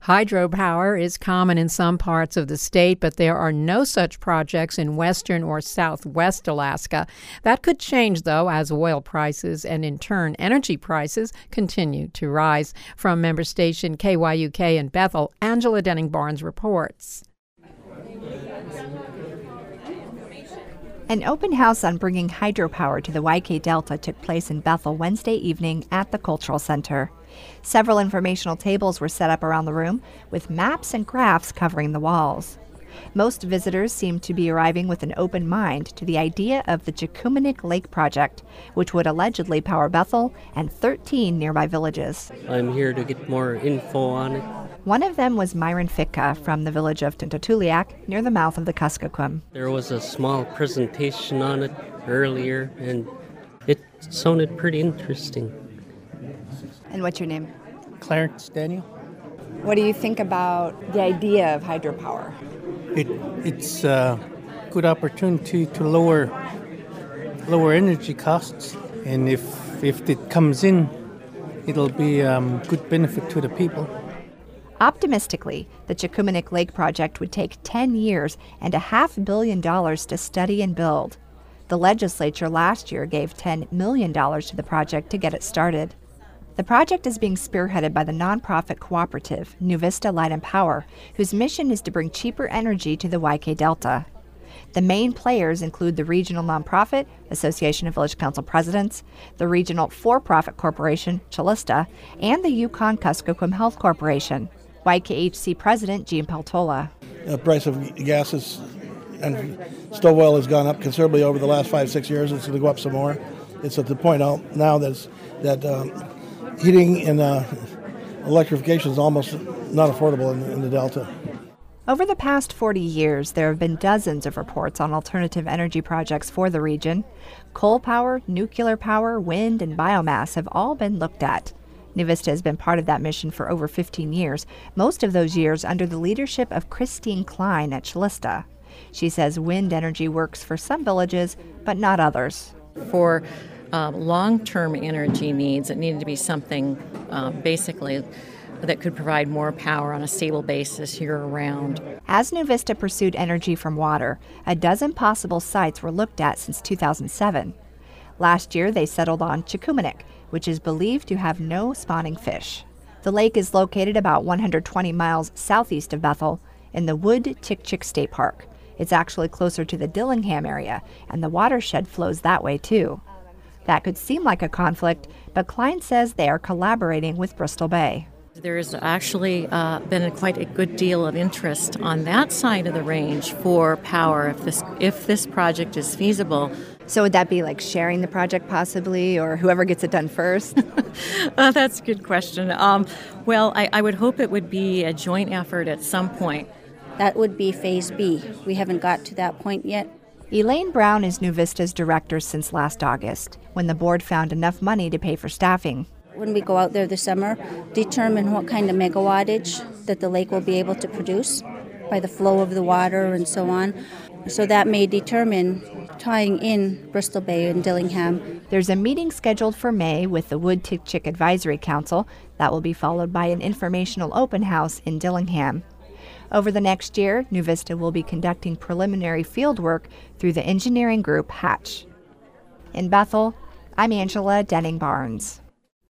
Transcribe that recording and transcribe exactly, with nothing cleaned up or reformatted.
Hydropower is common in some parts of the state, but there are no such projects in western or southwest Alaska. That could change, though, as oil prices and, in turn, energy prices continue to rise. From member station K Y U K in Bethel, Angela Denning-Barnes reports. An open house on bringing hydropower to the Y K Delta took place in Bethel Wednesday evening at the Cultural Center. Several informational tables were set up around the room with maps and graphs covering the walls. Most visitors seemed to be arriving with an open mind to the idea of the Jakumanik Lake Project, which would allegedly power Bethel and thirteen nearby villages. I'm here to get more info on it. One of them was Myron Fitka from the village of Tuntutuliak near the mouth of the Kuskokwim. There was a small presentation on it earlier, and it sounded pretty interesting. And what's your name? Clarence Daniel. What do you think about the idea of hydropower? It, it's a good opportunity to lower lower energy costs, and if if it comes in, it'll be a um, good benefit to the people. Optimistically, the Jakumanik Lake Project would take ten years and a half billion dollars to study and build. The legislature last year gave ten million dollars to the project to get it started. The project is being spearheaded by the nonprofit cooperative New Vista Light and Power, whose mission is to bring cheaper energy to the Y K Delta. The main players include the regional nonprofit Association of Village Council Presidents, the regional for-profit corporation Chilista, and the Yukon Kuskokwim Health Corporation. Y K H C President Gene Peltola. The price of gases and stove oil has gone up considerably over the last five, six years. It's going to go up some more. It's at the point out now that's, that um, heating and uh, electrification is almost not affordable in, in the Delta. Over the past forty years, there have been dozens of reports on alternative energy projects for the region. Coal power, nuclear power, wind, and biomass have all been looked at. New Vista has been part of that mission for over fifteen years, most of those years under the leadership of Christine Klein at Chilista. She says wind energy works for some villages, but not others. For uh, long-term energy needs, it needed to be something uh, basically that could provide more power on a stable basis year-round. As New Vista pursued energy from water, a dozen possible sites were looked at since two thousand seven. Last year, they settled on Jakumanik, which is believed to have no spawning fish. The lake is located about one hundred twenty miles southeast of Bethel in the Wood-Tikchik State Park. It's actually closer to the Dillingham area, and the watershed flows that way too. That could seem like a conflict, but Klein says they are collaborating with Bristol Bay. There's actually uh, been a quite a good deal of interest on that side of the range for power if this if this project is feasible. So would that be like sharing the project possibly, or whoever gets it done first? uh, that's a good question. Um, well, I, I would hope it would be a joint effort at some point. That would be Phase B. We haven't got to that point yet. Elaine Brown is New Vista's director since last August, when the board found enough money to pay for staffing. When we go out there this summer, determine what kind of megawattage that the lake will be able to produce by the flow of the water and so on. So that may determine tying in Bristol Bay and Dillingham. There's a meeting scheduled for May with the Wood-Tikchik Advisory Council. That will be followed by an informational open house in Dillingham. Over the next year, New Vista will be conducting preliminary field work through the engineering group Hatch. In Bethel, I'm Angela Denning-Barnes.